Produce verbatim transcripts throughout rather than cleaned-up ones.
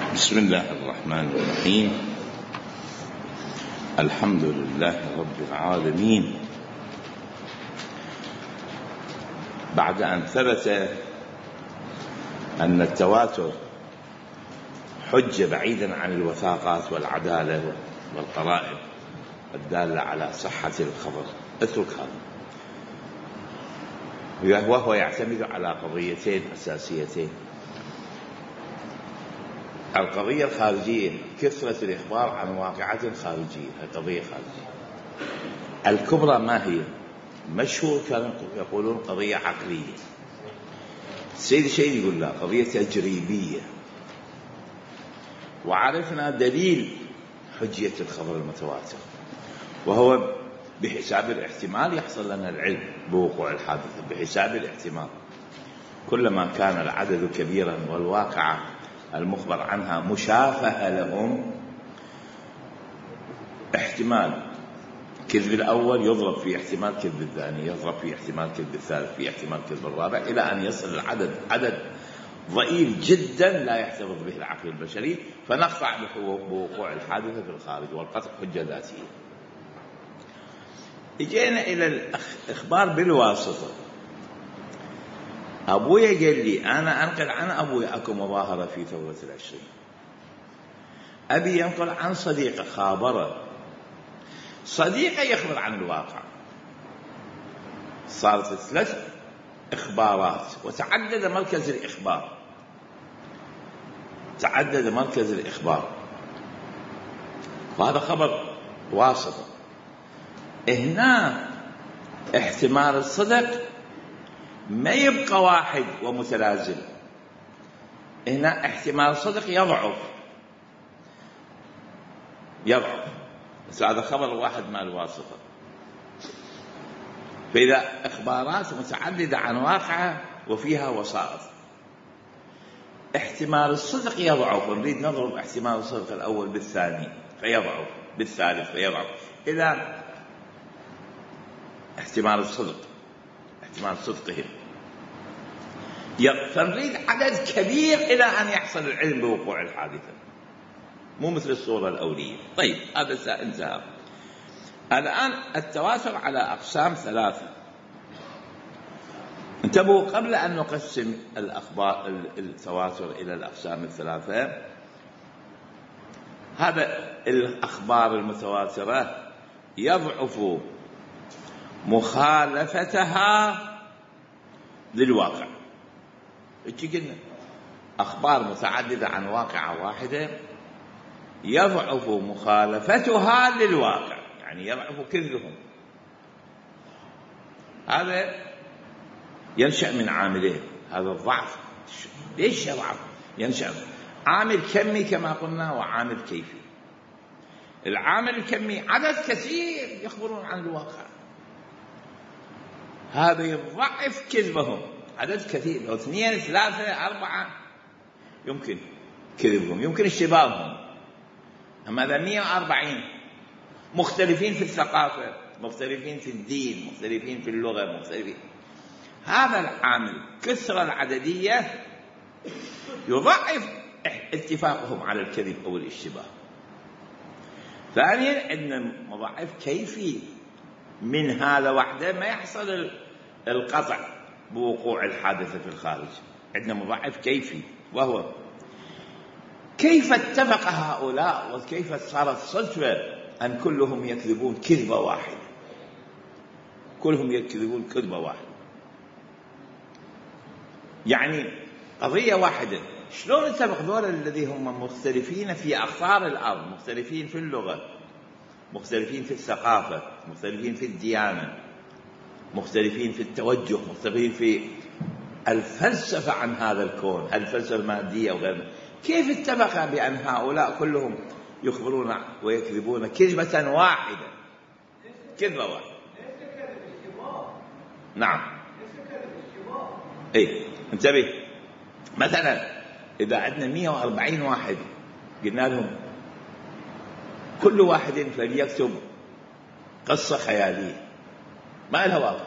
بسم الله الرحمن الرحيم. الحمد لله رب العالمين. بعد أن ثبت أن التواتر حجة بعيدا عن الوثاقات والعدالة والقرائن الدالة على صحة الخبر، اترك هذا، وهو يعتمد على قضيتين أساسيتين: القضية الخارجية، كثرة الإخبار عن واقعة خارجية، قضية خارجية الكبرى ما هي؟ مشهور كانوا يقولون قضية عقلية، سيد شيء يقول لا، قضية تجريبية. وعرفنا دليل حجية الخبر المتواتر، وهو بحساب الاحتمال يحصل لنا العلم بوقوع الحادثة، بحساب الاحتمال. كلما كان العدد كبيرا والواقعة المخبر عنها مشافهة لهم، احتمال كذب الأول يضرب في احتمال كذب الثاني، يضرب في احتمال كذب الثالث، في احتمال كذب الرابع، إلى أن يصل العدد عدد ضئيل جدا لا يحتفظ به العقل البشري، فنقطع بوقوع الحادثة في الخارج، والقطع حجة ذاتية. اجينا إلى الإخبار بالواسطة. أبويا قال لي أنا أنقل عن أبويا أكو مظاهرة في ثورة العشرين، أبي ينقل عن صديقه خابره، صديقه يخبر عن الواقع. صارت ثلاث إخبارات، وتعدد مركز الإخبار، تعدد مركز الإخبار، وهذا خبر واسطة. هنا احتمال الصدق ما يبقى واحد ومتلازم، هنا احتمال الصدق يضعف يضعف بس هذا خبر واحد مع الواسطة. فإذا إخبارات متعددة عن واقعة وفيها وسائط، احتمال الصدق يضعف، ونريد نضرب احتمال الصدق الأول بالثاني فيضعف، بالثالث فيضعف، إلى احتمال الصدق احتمال صدقهم، فنريد عدد كبير إلى أن يحصل العلم بوقوع الحادثة، مو مثل الصورة الأولية. طيب هذا انتهى. الآن التواتر على أقسام ثلاثة. انتبهوا قبل أن نقسم الأخبار التواتر إلى الأقسام الثلاثة، هذا الأخبار المتواترة يضعف مخالفتها للواقع. قلنا أخبار متعددة عن واقعة واحدة يضعف مخالفتها للواقع، يعني يضعف كذبهم. هذا ينشأ من عاملين، هذا الضعف. ليش يضعف؟ ينشأ عامل كمي كما قلنا، وعامل كيفي. العامل الكمي عدد كثير يخبرون عن الواقع، هذا يضعف كذبهم. عدد كثير، لو اثنين ثلاثة أربعة يمكن كذبهم، يمكن اشتباههم. أما إذا مئة وأربعين مختلفين في الثقافة، مختلفين في الدين، مختلفين في اللغة، مختلفين، هذا العامل كثرة العددية يضعف اتفاقهم على الكذب أو الاشتباه. ثانيا عندنا مضاعف كيفي، من هذا وحده ما يحصل القطع بوقوع الحادثة في الخارج. عندنا مضاعف كيفي، وهو كيف اتفق هؤلاء وكيف صارت صدفة أن كلهم يكذبون كذبة واحدة، كلهم يكذبون كذبة واحدة، يعني قضية واحدة. شلون اتفق ذول الذي هم مختلفين في أقطار الأرض، مختلفين في اللغة، مختلفين في الثقافة، مختلفين في الديانة، مختلفين في التوجه، مختلفين في الفلسفة عن هذا الكون، الفلسفة المادية وغيرها، كيف اتفق بأن هؤلاء كلهم يخبرون ويكذبون كذبة واحدة، كذبة واحدة؟ نعم، اي انتبه. مثلا إذا عندنا مئة وأربعين واحد، قلنا لهم كل واحد فليكتب قصة خيالية ما لها واقع،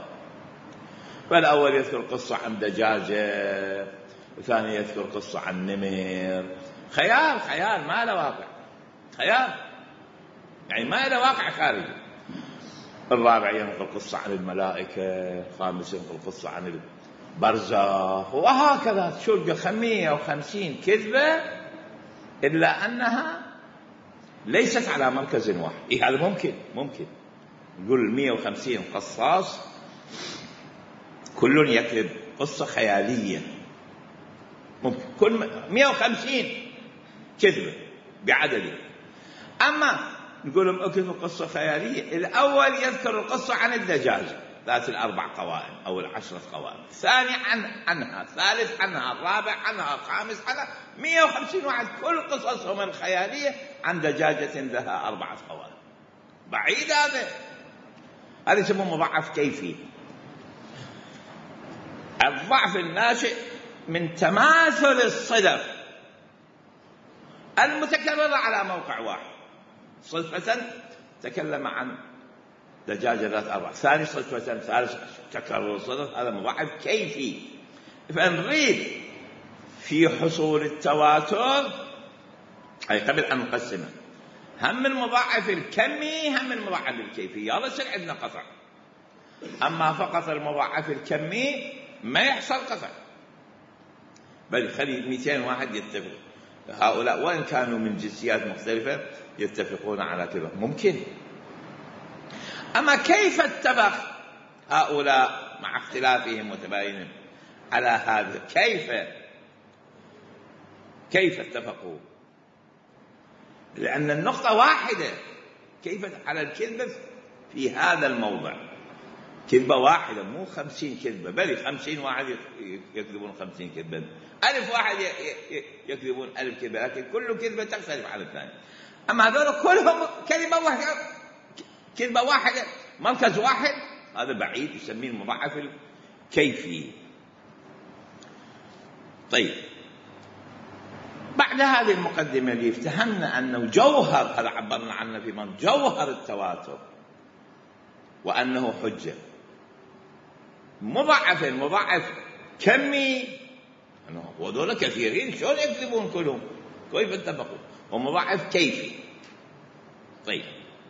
فالأول يذكر قصة عن دجاجة، وثاني يذكر قصة عن نمر، خيال خيال ما له واقع، خيال يعني ما له واقع خارجي. الرابع ينقل قصة عن الملائكة، الخامس ينقل قصة عن البرزخ، وهكذا تلقى مئة وخمسين كذبة إلا أنها ليست على مركز واحد. إيه هذا ممكن ممكن نقول مئة وخمسين قصاص كل يكذب قصة خيالية، ممكن كل مئة وخمسين كذبة بعدد. أما نقول لهم اكتبوا قصة خيالية، الأول يذكر القصة عن الدجاجة ذات الأربع قوائم أو العشرة قوائم، الثاني عن عنها، الثالث عنها، الرابع عنها، الخامس عنها، مئة وخمسين واحد كل قصصهم الخيالية عن دجاجة لها أربعة قوائم. بعيد هذا، هذا يسموه مضاعف كيفي. الضعف الناشئ من تماثل الصدف المتكررة على موقع واحد. صدفة تكلم عن دجاجة ذات أربع، ثاني صدفة، ثالث تكرر الصدف، هذا مضاعف كيفي. فنريد في حصول التواتر أي قبل أن نقسمه هم المضاعف الكمي هم المضاعف الكيفي، يلا يصير عندنا قطع. أما فقط المضاعف الكمي ما يحصل قطع، بل خلي مئتين واحد يتفق، هؤلاء وإن كانوا من جنسيات مختلفة يتفقون على كذا ممكن. أما كيف اتفق هؤلاء مع اختلافهم وتباينهم على هذا؟ كيف كيف اتفقوا؟ لأن النقطة واحدة، كيف على الكذبة في هذا الموضع كذبة واحدة، مو خمسين كذبة، بل خمسين واحد يكذبون خمسين كذبة، ألف واحد يكذبون ألف كذبة، لكن كل كذبة تختلف عن الثاني. أما هذول كلهم كلمة واحدة، كذبة واحدة، مركز واحد، هذا بعيد، يسميه المضاعف الكيفي. طيب، بعد هذه المقدمة اللي افتهمنا أنه جوهر، هذا عبرنا عنه في من جوهر التواتر وأنه حجة. مضاعف مضاعف كمي، وذول كثيرين شلون يكذبون كلهم؟ كيف اتفقوا؟ ومضاعف كيفي. طيب،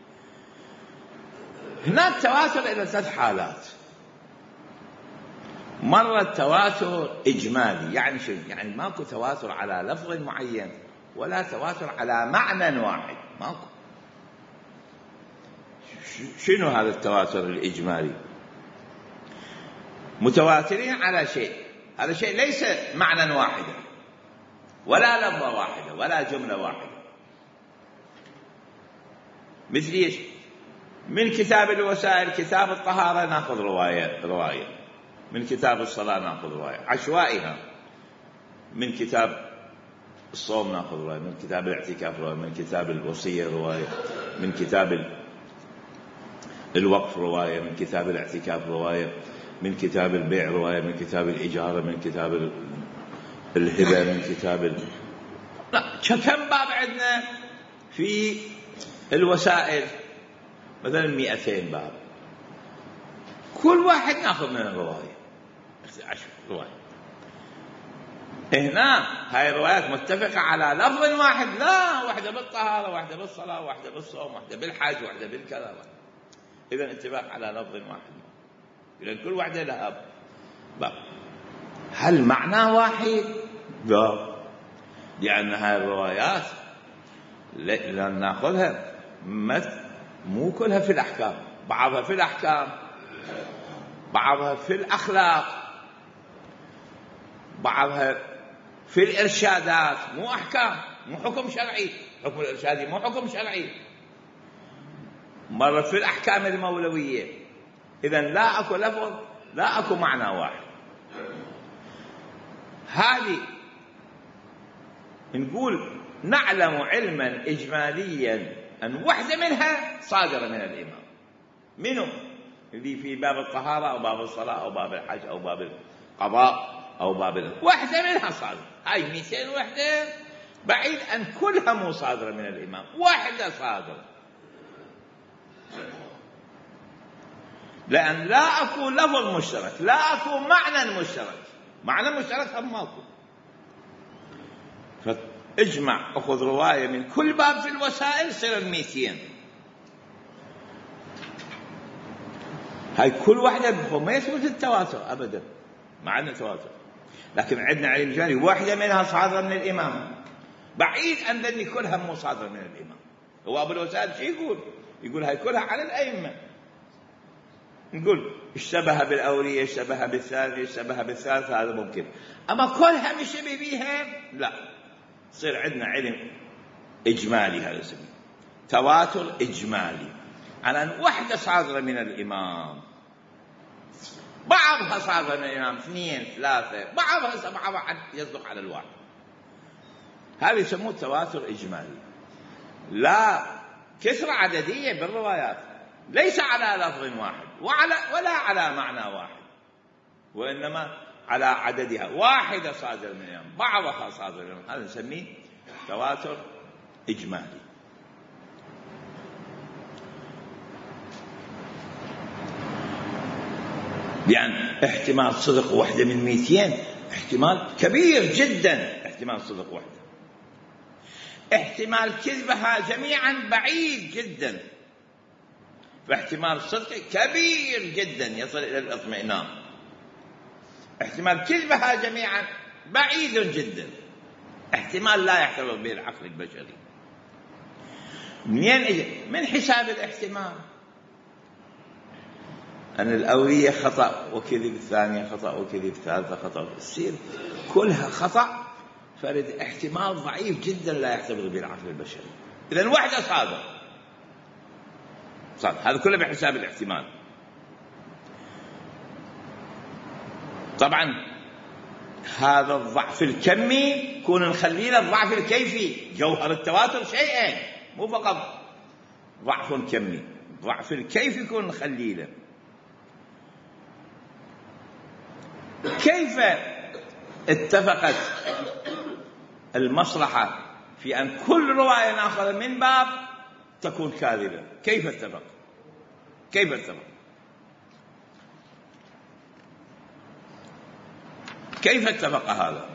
هناك تواتر إلى ثلاث حالات. مرة التواتر إجمالي، يعني شنو؟ يعني ماكو تواتر على لفظ معين ولا تواتر على معنى واحد، ماكو. شنو هذا التواتر الإجمالي؟ متواترين على شيء، هذا شيء ليس معنى واحدا ولا لفظة واحدة ولا جملة واحدة. مثل ايش؟ من كتاب الوسائل، كتاب الطهارة ناخذ رواية رواية، من كتاب الصلاة ناخذ رواية عشوائها، من كتاب الصوم ناخذ رواية، من كتاب الاعتكاف رواية، من كتاب الوصية رواية، من كتاب الوقف رواية، من كتاب الاعتكاف رواية، من كتاب البيع رواية، من كتاب الإجارة، من كتاب الهبة، من كتاب ال... لا، كم باب عندنا في الوسائل؟ مثلا مئتين باب، كل واحد ناخذ من الرواية عشر رواية. هنا هاي الروايات متفقة على لفظ واحد؟ لا، واحدة بالطهارة، واحدة بالصلاة، واحدة بالصوم، واحدة بالحج، واحدة بالكذا. إذن اتفاق على لفظ واحد، إذن كل واحدة لها باب. هل معنى واحد؟ لا، لأن هاي الروايات لن نأخذها مو كلها في الأحكام، بعضها في الأحكام، بعضها في الأخلاق، بعضها في الإرشادات، مو أحكام، مو حكم شرعي، حكم الإرشادي مو حكم شرعي، مرة في الأحكام المولوية. إذن لا أكو لفظ، لا أكو معنى واحد. هذه نقول نعلم علما إجماليا أن واحدة منها صادرة من الإمام. منه؟ اللي في باب الطهارة أو باب الصلاة أو باب الحج أو باب القضاء أو باب ال... واحدة منها صادرة. هاي مئتين وحدة، بعيد أن كلها مو صادرة من الإمام، واحدة صادرة. لأن لا أكو لفظ مشترك، لا أكو معنى مشترك، معنى مشترك هم ماكو. اجمع أخذ رواية من كل باب في الوسائل يصير الميتين. هاي كل واحدة ما يثبت التواتر أبدا، ما عندنا تواتر، لكن عندنا علم إجمالي واحدة منها صادرة من الإمام، بعيد أن ذني كلها مو صادرة من الإمام. هو أبو الوسائل شو يقول؟ يقول هاي كلها على الأئمة، نقول اشتبه بالأولية، اشتبه بالثانية، اشتبه بالثالثة، هذا ممكن، أما كلها مش بيها لا، صير عندنا علم إجمالي، هذا اسمه تواتر إجمالي، على أن واحدة صادرة من الإمام، بعضها صادرة من الإمام، اثنين ثلاثة، بعضها سبعة يصدق على الواحد، هذا يسموه تواتر إجمالي، لا كثرة عددية بالروايات، ليس على لفظ واحد وعلى ولا على معنى واحد، وإنما على عددها، واحدة صادرة من الإمام، بعضها صادرة من الإمام، هذا نسميه تواتر إجمالي. يعني احتمال صدق واحدة من مئتين احتمال كبير جدا، احتمال صدق واحدة، احتمال كذبها جميعا بعيد جدا، فاحتمال صدق كبير جدا يصل إلى الاطمئنان، احتمال كذبها جميعا بعيد جدا، احتمال لا يحتمل به العقل البشري. منين اجى؟ من حساب الاحتمال، أن الأولية خطأ وكذب، الثانية خطأ وكذب، الثالثة خطأ، تصير كلها خطأ، فرد احتمال ضعيف جدا لا يحتمل به العقل البشري. إذن واحدة صادق صادق، هذا كله بحساب الاحتمال. طبعا هذا الضعف الكمي يكون نخليه الضعف الكيفي، جوهر التواتر شيئين، مو فقط ضعف كمي، ضعف الكيفي يكون نخليه. كيف اتفقت المصلحة في أن كل رواية ناخذ من باب تكون كاذبة؟ كيف اتفق؟ كيف اتفق؟ كيف اتفق هذا؟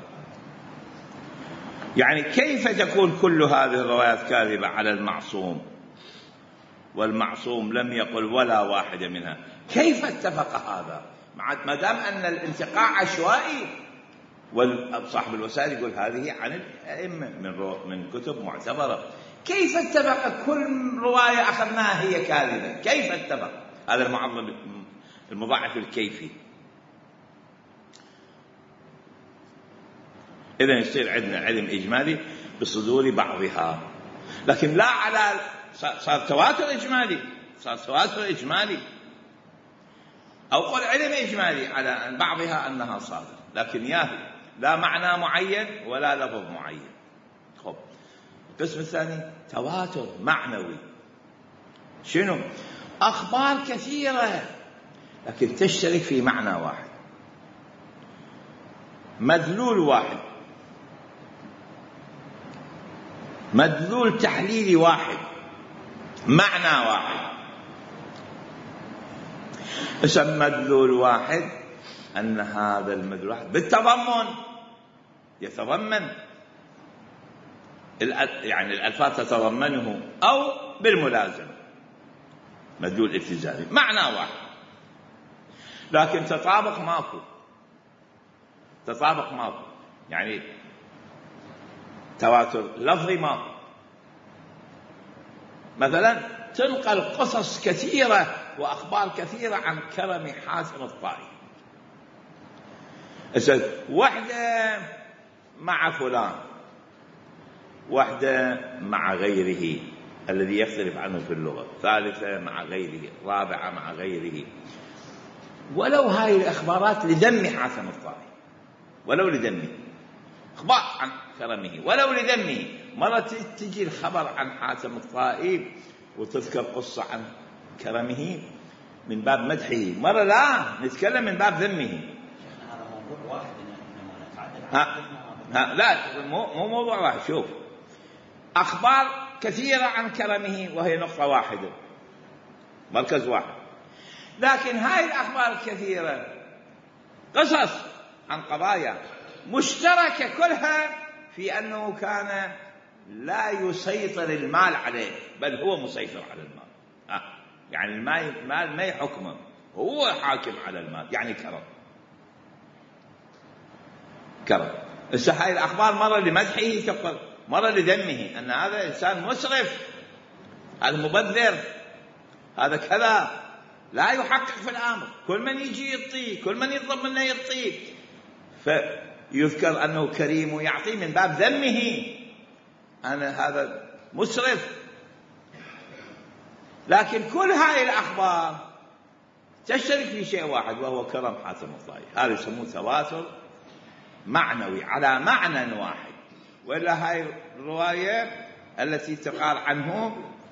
يعني كيف تكون كل هذه الروايات كاذبة على المعصوم، والمعصوم لم يقل ولا واحدة منها؟ كيف اتفق هذا؟ ما دام أن الانتقاء عشوائي، وصاحب الوسائل يقول هذه عن الأئمة من من كتب معتبرة، كيف اتفق كل رواية أخذناها هي كاذبة؟ كيف اتفق؟ هذا المعظم المضاعف الكيفي. إذن يصير عندنا علم إجمالي بصدور بعضها، لكن لا على صار تواتر إجمالي، صار تواتر إجمالي، أو قل علم إجمالي على أن بعضها أنها صادرة، لكن ياهي لا معنى معين ولا لفظ معين. خب القسم الثاني تواتر معنوي. شنو؟ أخبار كثيرة لكن تشترك في معنى واحد، مدلول واحد، مدلول تحليلي واحد، معنى واحد. اسم مدلول واحد أن هذا المدلول واحد بالتضمن، يتضمن يعني الألفاظ تتضمنه، أو بالملازمة، مدلول التزامي، معنى واحد، لكن تطابق ماكو، تطابق ماكو، يعني تواتر لفظي ماكو. مثلا تنقل قصص كثيرة وأخبار كثيرة عن كرم حاتم الطائي، واحدة مع فلان، واحدة مع غيره الذي يختلف عنه في اللغة، ثالثة مع غيره، رابعة مع غيره، ولو هاي الأخبارات لذم حاتم الطائي، ولو لذمه، أخبار عن كرمه ولو لذمه. مرة تجي الخبر عن حاتم الطائي وتذكر قصة عن كرمه من باب مدحه، مرة لا نتكلم من باب ذمه. هذا موضوع واحد، ها ها لا مو مو موضوع واحد. شوف، أخبار كثيرة عن كرمه وهي نقطة واحدة، مركز واحد، لكن هاي الأخبار الكثيرة قصص عن قضايا مشتركة كلها في أنه كان لا يسيطر المال عليه، بل هو مسيطر على المال. آه. يعني المال ما يحكمه، هو حاكم على المال، يعني كرم. كرم. هاي الأخبار مرة لمدحه تقول، مرة لذمه، أن هذا إنسان مسرف، هذا مبذر، هذا كذا، لا يحقق في الأمر، كل من يجي يعطيه، كل من يطلب منه يعطيه. فيذكر أنه كريم ويعطيه من باب ذمه، أنا هذا مسرف. لكن كل هذه الأخبار تشترك في شيء واحد، وهو كرم حاتم الطائي. هذا يسموه تواتر معنوي على معنى واحد. وإلا هاي الرواية التي تقال عنه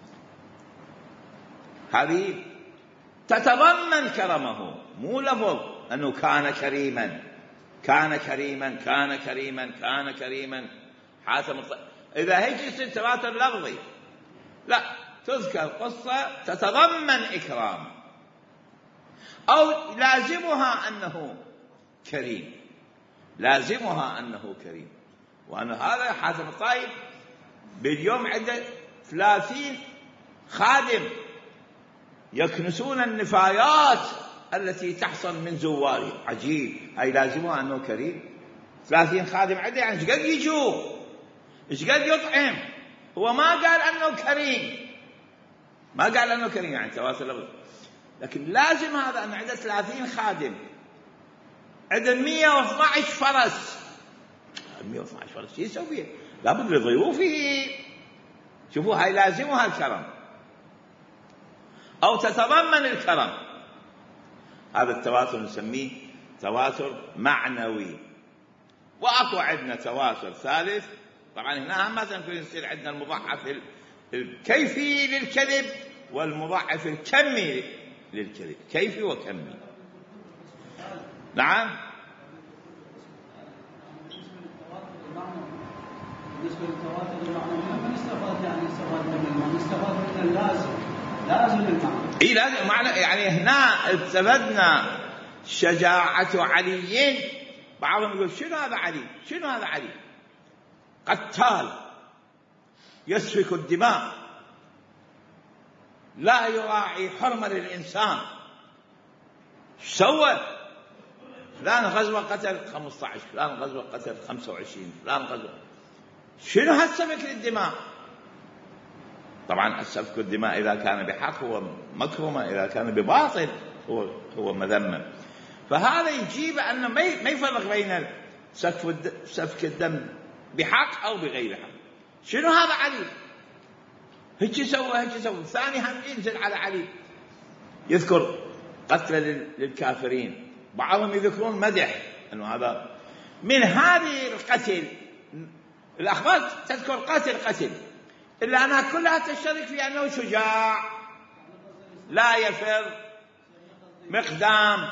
هذه تتضمن كرمه، مو لفظ أنه كان كريما كان كريما كان كريما كان كريما حاتم الطائي. إذا هيك يصير تواتر لفظي. لا، تذكر قصة تتضمن إكرام، أو لازمها أنه كريم، لازمها أنه كريم. وأن هذا حاتم الطائي باليوم عنده ثلاثين خادم يكنسون النفايات التي تحصل من زواره. عجيب، هاي لازمها أنه كريم. ثلاثين خادم عنده، يعني ايش قد يجوا، ايش قد يطعم. هو ما قال أنه كريم، ما قال أنه كريم، يعني تواتر لفظي. لكن لازم هذا أن عنده ثلاثين خادم، عنده مئة واثني عشر فرس. مئة واثني عشر فرس شو يسوي؟ لابد لضيوفه. شوفوا، هاي لازمها الكرم أو تتضمن الكرم. هذا التواتر نسميه تواتر معنوي. وأكو عندنا تواتر ثالث. طبعا هنا مثلا يصير عندنا المضاعف الكيفي للكذب والمضاعف الكمي للكذب، كيفي وكمي. نعم. بالنسبة للتواتر المعنوي ما نستفاد، يعني استفاد من المعنى، نستفاد من اللازم، لازم المعنى. إيه لازم معنى، يعني هنا استفدنا شجاعة علي. بعضهم يقول شنو هذا علي؟ شنو هذا علي؟ قتال يسفك الدماء، لا يراعي حرمة للإنسان. سوى فلان غزوة قتل خمسة عشر، فلان غزوة قتل خمسة وعشرين، فلان غزوة. شنو هالسفك للدماء؟ طبعا السفك الدماء إذا كان بحق هو مكرمة، إذا كان بباطل هو هو مذمم. فهذا يجيب أنه ما يفرق بين سفك الدم بحق أو بغير حق. شنو هذا علي؟ هيك سوى هيك سوى. ثاني هم ينزل على علي يذكر قتل للكافرين، بعضهم يذكرون مدح أنه هذا من هذه القتل. الأخبار تذكر قتل قتل، إلا أنها كلها تشترك في أنه شجاع، لا يفر، مقدام.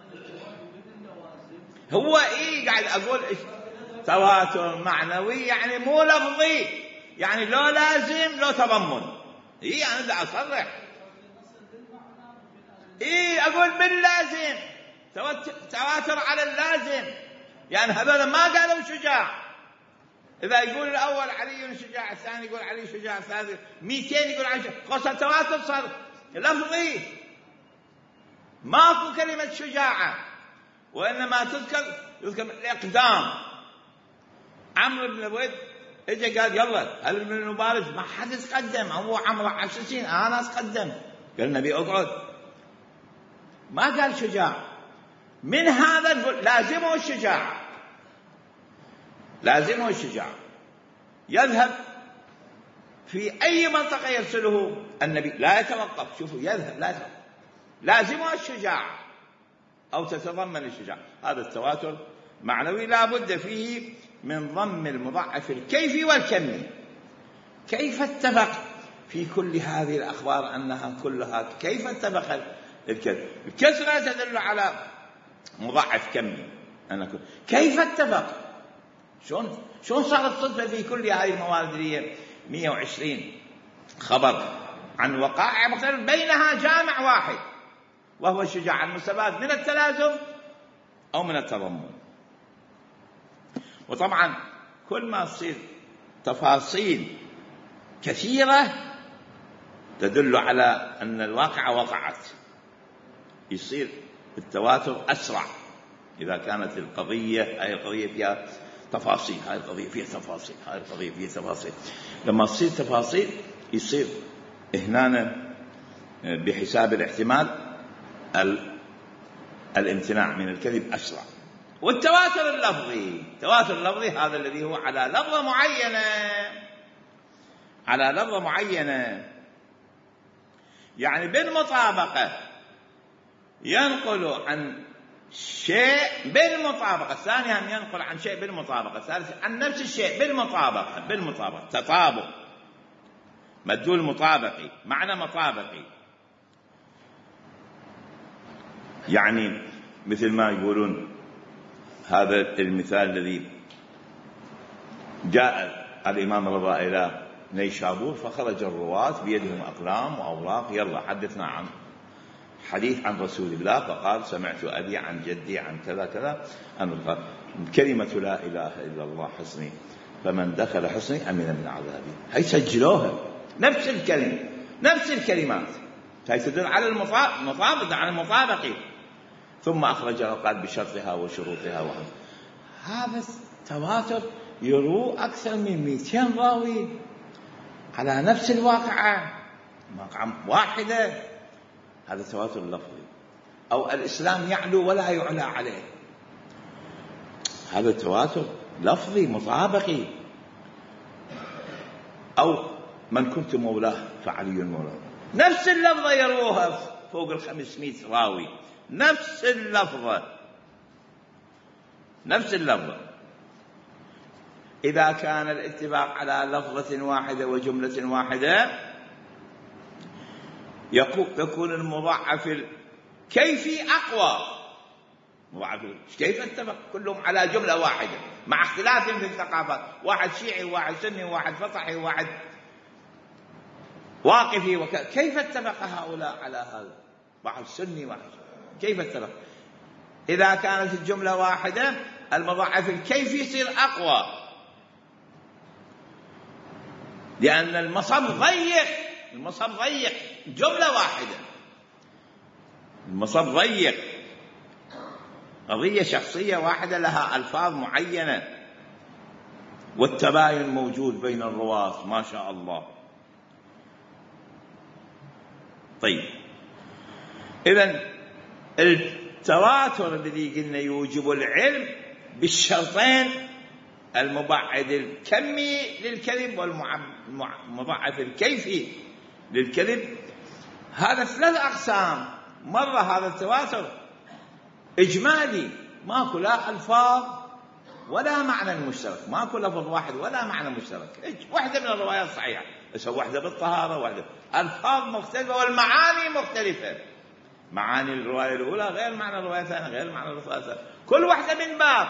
هو إيه قاعد أقول تواتر معنوي، يعني مو لفظي، يعني لو لازم لو تضمن. إيه أنا بدي أصرح، إيه أقول باللازم، تواتر على اللازم. يعني هذول ما قالوا شجاع. إذا يقول الأول علي شجاع، الثاني يقول علي شجاع، الثالث مئتين يقول علي شجاع. قصة تواتر صار لفظي، ماكو كلمة شجاعة، وإنما تذكر يذكر الإقدام. عمرو بن الوليد اجى قال يلا هل من المبارز ما حد يتقدم، هو عمرو عشر سنين أنا أتقدم. قال النبي اقعد، ما قال شجاع. من هذا لازمه الشجاعة، لازمه الشجاعة. يذهب في أي منطقة يرسله النبي لا يتوقف. شوفوا يذهب لا يتوقف، لازمه الشجاعة أو تتضمن الشجاعة. هذا التواتر معنوي لا بد فيه من ضم المضاعف الكيفي والكمي. كيف اتفق في كل هذه الأخبار أنها كلها كيف اتفق الكذب؟ الكسرة تدل على مضاعف كمي. أنا كيف اتفق؟ شلون شلون صارت صدفة في كل هذه الموارد اللي مئة وعشرين خبر عن وقائع مختلفة بينها جامع واحد، وهو الشجاعة المستفاد من التلازم أو من التضمن. وطبعا كل ما تصير تفاصيل كثيرة تدل على أن الواقعة وقعت، يصير التواتر أسرع. إذا كانت القضية هاي القضية فيها تفاصيل، هاي القضية فيها تفاصيل، هاي القضية فيها تفاصيل، لما تصير تفاصيل يصير هنا بحساب الاحتمال الامتناع من الكذب أسرع. والتواتر اللفظي، التواتر اللفظي هذا الذي هو على لفظة معينة، على لفظة معينة، يعني بالمطابقة ينقل عن شيء بالمطابقة، ثانيا ينقل عن شيء بالمطابقة، ثالثا عن نفس الشيء بالمطابقة، بالمطابقة تطابق، مدلول مطابقي، معنى مطابقي. يعني مثل ما يقولون هذا المثال الذي جاء الإمام رضا إلى نيشابور فخرج الرواة بيدهم أقلام وأوراق، يلا حدثنا عن حديث عن رسول الله، فقال سمعت أبي عن جدي عن كذا كذا، أن كلمة لا إله إلا الله حصني، فمن دخل حصني أمن من عذابي. هي سجلوها نفس الكلمة، نفس الكلمات، هي تدل على المطابقة، على المطابقة. ثم أخرج قال بشرطها وشروطها وهم. هذا التواتر يروى أكثر من مئتين راوي على نفس الواقعة، واقعة واحدة. هذا التواتر اللفظي. أو الإسلام يعلو ولا يعلى عليه، هذا التواتر لفظي مطابقي. أو من كنت مولاه فعلي مولاه، نفس اللفظة يروها فوق الخمسمائة راوي، نفس اللفظة، نفس اللفظة. إذا كان الاتفاق على لفظة واحدة وجملة واحدة يكون المضاعف الكيفي أقوى. مضاعف كيف اتفق كلهم على جملة واحدة مع اختلاف في الثقافات، واحد شيعي وواحد سني وواحد فطحي وواحد واقفي وك... كيف اتفق هؤلاء على هذا؟ واحد سني واحد، كيف اتفق؟ إذا كانت الجملة واحدة المضاعف الكيفي يصير أقوى، لأن المصب ضيق، المصب ضيق، جملة واحدة، المصب ضيق، قضية شخصية واحدة لها ألفاظ معينة، والتباين موجود بين الرواة ما شاء الله. طيب، إذن التواتر الذي قلنا يوجب العلم بالشرطين، المبعد الكمي للكذب والمضاعف الكيفي للكذب، هذا ثلاث أقسام. مرة هذا التواتر إجمالي، ماكو لا ألفاظ ولا معنى مشترك، ماكو لفظ واحد ولا معنى مشترك، واحدة من الروايات صحيحة بس واحدة بالطهارة، واحدة ألفاظ مختلفة والمعاني مختلفة، معاني الرواية الأولى غير معنى الرواية الثانية غير معنى الرواية الثانية، كل واحدة من باب.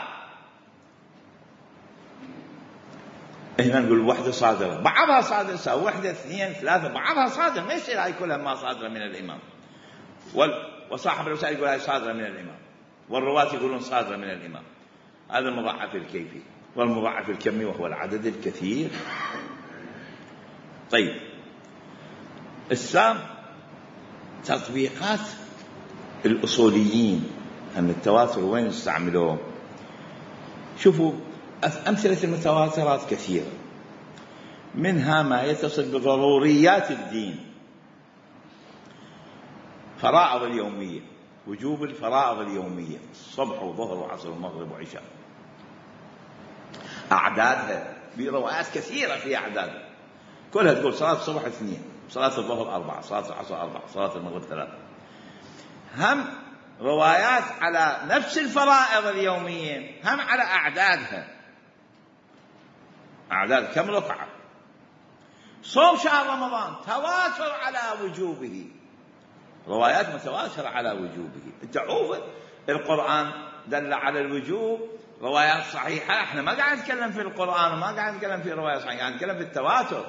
هنا نقول واحدة صادرة، بعضها صادرة، واحدة اثنين ثلاثة، بعضها صادر، ما يصير هاي كلها ما صادرة من الإمام، وصاحب الرسالة يقول هاي صادرة من الإمام، والرواة يقولون صادرة من الإمام. هذا المضاعف الكيفي. والمضاعف الكمي وهو العدد الكثير. طيب، السام تطبيقات الأصوليين أن التواتر وين يستعملوه؟ شوفوا أمثلة المتواترات كثيرة، منها ما يتصل بضروريات الدين، فرائض اليومية، وجوب الفرائض اليومية، الصبح وظهر وعصر ومغرب وعشاء، أعدادها بروايات كثيرة في أعداد، كلها تقول صلاة الصبح اثنين، صلاة الظهر أربعة، صلاة العصر أربعة، صلاة المغرب ثلاثة. هم روايات على نفس الفرائض اليومية، هم على أعدادها، أعداد كم ركعة. صوم شهر رمضان تواتر على وجوبه، روايات متواترة على وجوبه. تعوف القرآن دل على الوجوب، روايات صحيحة. احنا ما قاعد نتكلم في القرآن وما قاعد نتكلم في روايات صحيحة، قاعد نتكلم في التواتر.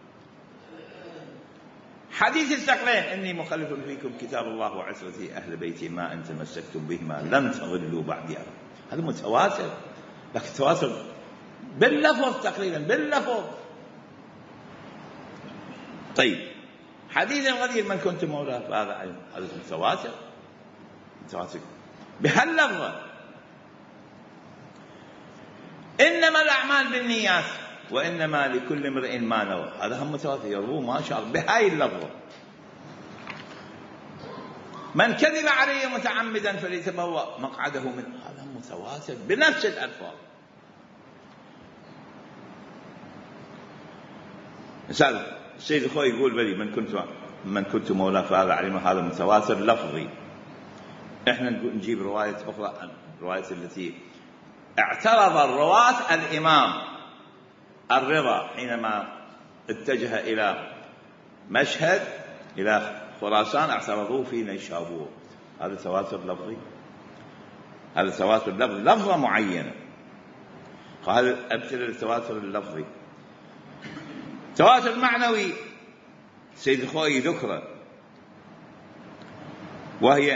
حديث الثقلين إني مخلف فيكم كتاب الله وعترتي أهل بيتي ما أن تمسكتم بهما لن تضلوا بعدي أبدا، هذا متواتر. لكن التواتر باللفظ تقريبا باللفظ. طيب حديث الغدير من كنت مولاه فهذا حديث متواتر متواتر بهاللفظة. إنما الأعمال بالنيات وإنما لكل امرئ ما نوى، هذا هم متواتر يروه ما شاء الله بهاي اللفظة. من كذب علي متعمدا فليتبوأ مقعده من، هذا متواتر بنفس الألفاظ. مثال السيد الخوي يقول بلي من كنت من كنت مولاه فهذا علم، هذا متواتر لفظي. احنا نجيب رواية أخرى، الرواية التي اعترض الرواة الإمام الرضا حينما اتجه إلى مشهد إلى خراسان اعترضوه في نيشابور، هذا تواتر لفظي، هذا تواتر لفظي لفظة معينة. هذا أمثلة للتواتر اللفظي. تواتر معنوي سيد الخوي ذكره، وهي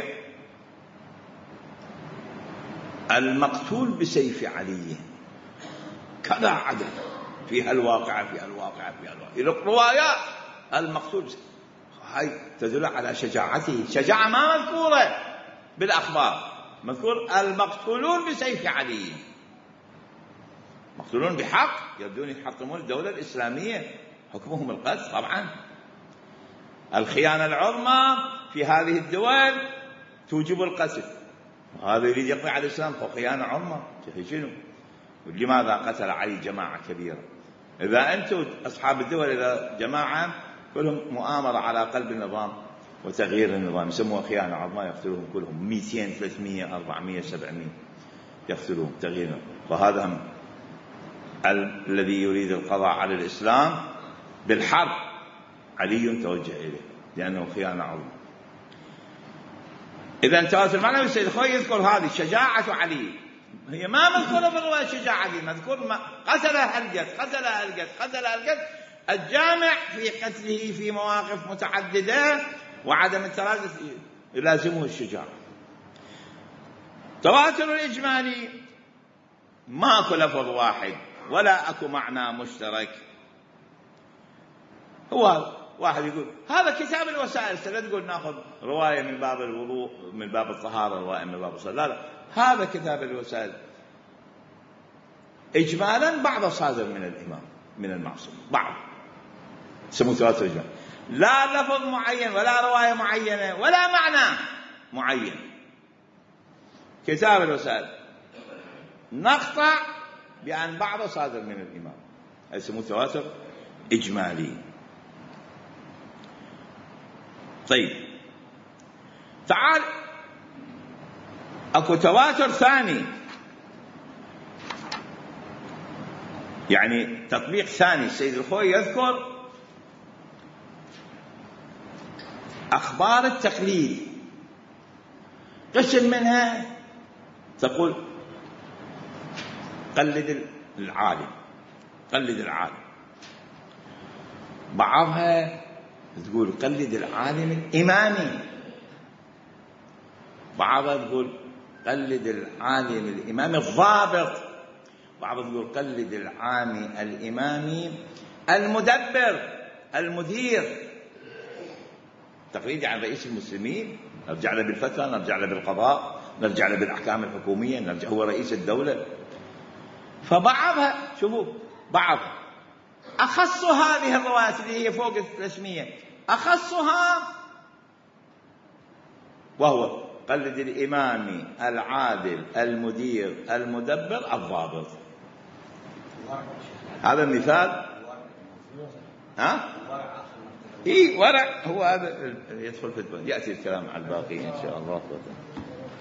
المقتول بسيف علي كذا عدد فيها الواقعة فيها الواقعة فيها الواقعة الروايات المقتول هاي تدل على شجاعته. شجاعة ما مذكورة بالأخبار، مذكور المقتولون بسيف علي، مقتولون بحق يبدون يحطمون الدولة الإسلامية، حكمهم القتل طبعا. الخيانة العظمى في هذه الدول توجب القتل، وهذا يريد يقضي على الإسلام خيانة عظمى شنو؟ لماذا قتل علي جماعة كبيرة؟ إذا أنتم أصحاب الدول إذا جماعة كلهم مؤامرة على قلب النظام وتغيير النظام يسموها خيانة عظمى، يقتلهم كلهم مئتين ثلاثمئة أربعمئة سبعمئة يقتلهم تغييرهم. فهذا هم الذي يريد القضاء على الإسلام بالحرب علي توجه إليه لأنه خيانة عظمى. إذا انتهت المعنى السيد خوي يذكر هذه شجاعة علي، هي ما مذكورة في الرواية شجاعة علي، مذكور ما قتل هلقت قتل هلقت قتل هلقت، الجامع في قتله في مواقف متعددة وعدم التردد يلازمه الشجاعة. تواتر الإجمالي ما أكو لفظ واحد ولا أكو معنى مشترك. هو واحد يقول هذا كتاب الوسائل، لا تقول ناخذ رواية من باب الوضوء من باب الطهارة رواية من باب الصلاة، لا لا، هذا كتاب الوسائل إجمالا بعض صادر من الإمام من المعصوم، بعض سموه تواتر إجمالي، لا لفظ معين ولا رواية معينة ولا معنى معين. كتاب الوسائل نقطع بأن بعض صادر من الإمام، يسموه تواتر إجمالي. طيب تعال اكو تواتر ثاني، يعني تطبيق ثاني. السيد الخوي يذكر اخبار التقليد، قسم منها تقول قلد العالم قلد العالم، بعضها تقول قلد العالم الإمامي، بعضها تقول قلد العالم الإمامي الضابط، بعضها تقول قلد العالم الإمامي المدبر المدير. تقليد عن رئيس المسلمين نرجع له بالفتوى، نرجع له بالقضاء، نرجع له بالأحكام الحكومية، نرجع هو رئيس الدولة. فبعضها شوفوا بعضها أخص هذه الروايات اللي هي فوق الثلاثمئة أخصها وهو قلد الإمام العادل المدير المدبر الضابط. هذا مثال. ها؟ إيه ورع، هو هذا يدخل في الباب، يأتي الكلام على الباقي إن شاء الله.